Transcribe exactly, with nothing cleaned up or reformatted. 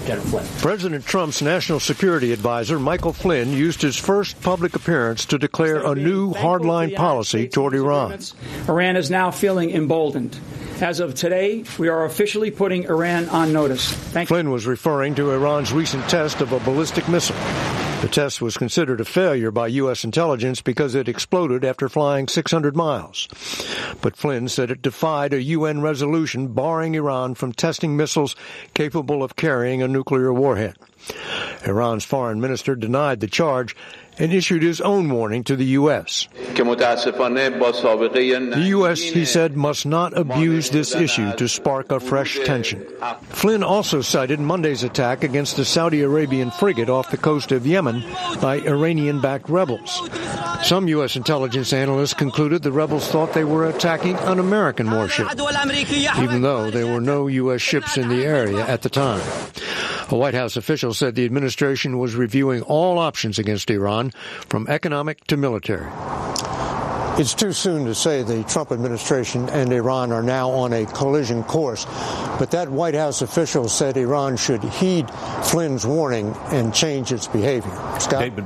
General Flynn. President Trump's national security advisor, Michael Flynn, used his first public appearance to declare a new hardline policy toward Iran. Iran is now feeling emboldened. As of today, we are officially putting Iran on notice. Thank Flynn was referring to Iran's recent test of a ballistic missile. The test was considered a failure by U S intelligence because it exploded after flying six hundred miles. But Flynn said it defied a U N resolution barring Iran from testing missiles capable of carrying a nuclear warhead. Iran's foreign minister denied the charge and issued his own warning to the U S. The U S, he said, must not abuse this issue to spark a fresh tension. Flynn also cited Monday's attack against a Saudi Arabian frigate off the coast of Yemen by Iranian-backed rebels. Some U S intelligence analysts concluded the rebels thought they were attacking an American warship, even though there were no U S ships in the area at the time. A White House official said the administration was reviewing all options against Iran, from economic to military. It's too soon to say the Trump administration and Iran are now on a collision course, but that White House official said Iran should heed Flynn's warning and change its behavior. Scott?